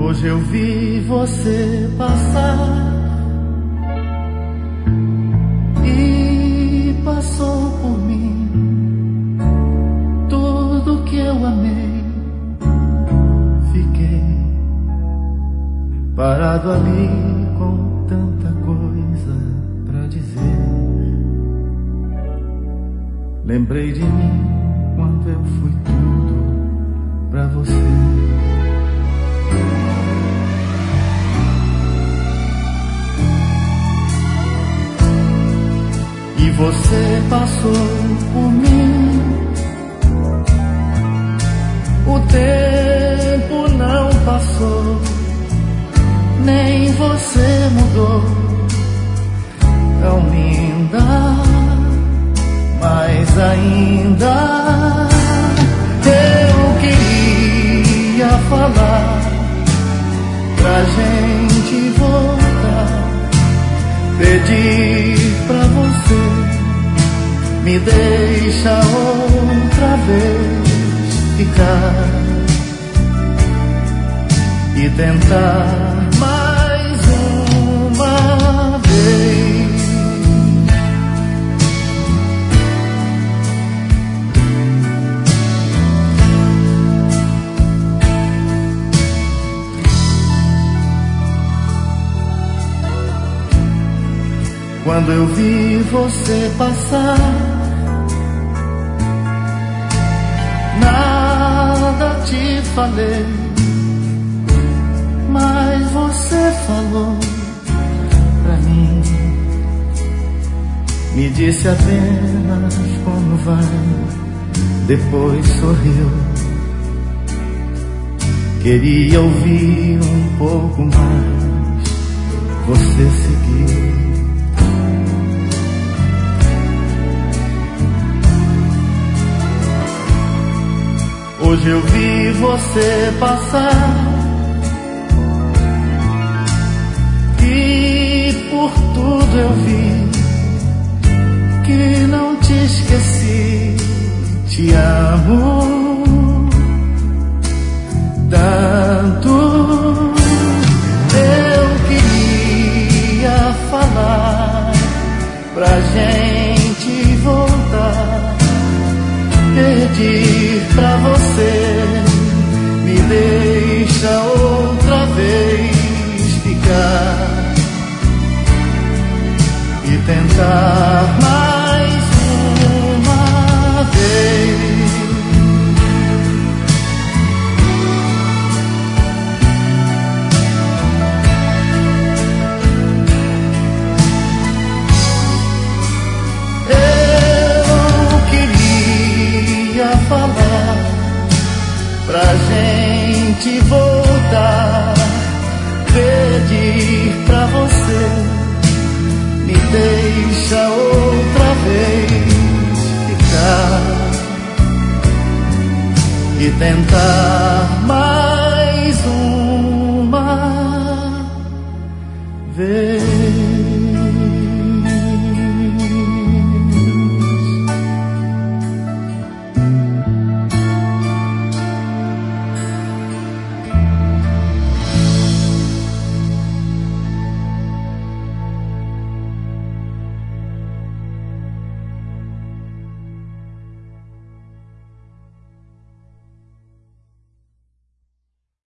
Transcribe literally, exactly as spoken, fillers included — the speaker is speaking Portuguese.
Hoje eu vi você passar e passou por mim tudo que eu amei. Fiquei parado ali com tanta coisa pra dizer. Lembrei de mim quando eu fui tudo pra você. E você passou por mim. O tempo não passou, nem você mudou. Tão linda, mas ainda eu queria falar pra gente voltar, pedir pra você me deixa outra vez ficar e tentar mais uma vez. Quando eu vi você passar, nada te falei, mas você falou pra mim. Me disse apenas como vai, depois sorriu. Queria ouvir um pouco mais, você seguiu. Hoje eu vi você passar e por tudo eu vi que não te esqueci. Te amo tanto. Eu queria falar pra gente voltar, pedir pra você me deixa outra vez ficar e tentar mais uma vez. Falar pra gente voltar, pedir pra você me deixa outra vez ficar e tentar mais